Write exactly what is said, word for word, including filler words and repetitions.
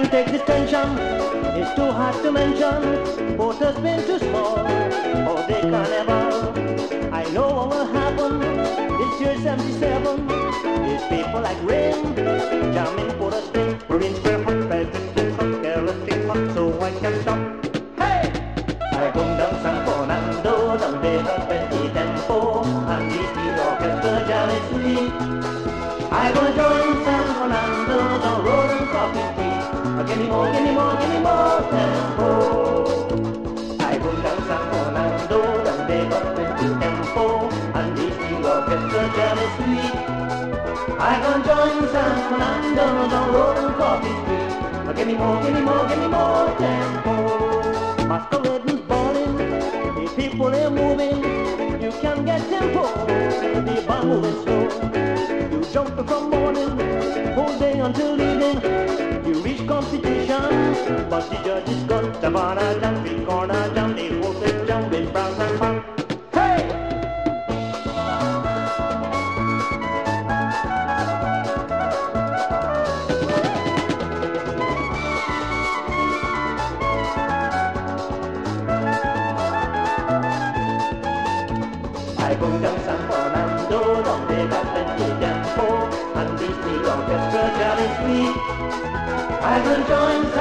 can't take this tension, it's too hard to mention. Both has been too small for the carnival. I know what will happen this year seventy-seven. These people like rain, jamming for the string. Green square hot, red square hot, careless square hot, so I can't stop. Hey! I come down San Fernando, down there at twenty tempo, and this the orchestra jamming sweet. I gonna join San Fernando, down road and coffee street. Give me more, give me more, give me more tempo. I go down San Fernando, down there at twenty tempo, and this the orchestra jamming sweet. I gonna join San Fernando, down road and coffee street. Give me more, give me more, give me more tempo. Masquerading, balling, the people are moving. You can get tempo, the band moving slow. You jump from morning, whole day until evening. You reach competition, but the judges got Savannah jump, three corner jump, the horses jump in brown and punk. Hey! I go down San Fernando, down there got plenty tempo, and this the orchestra jolly sweet. I will join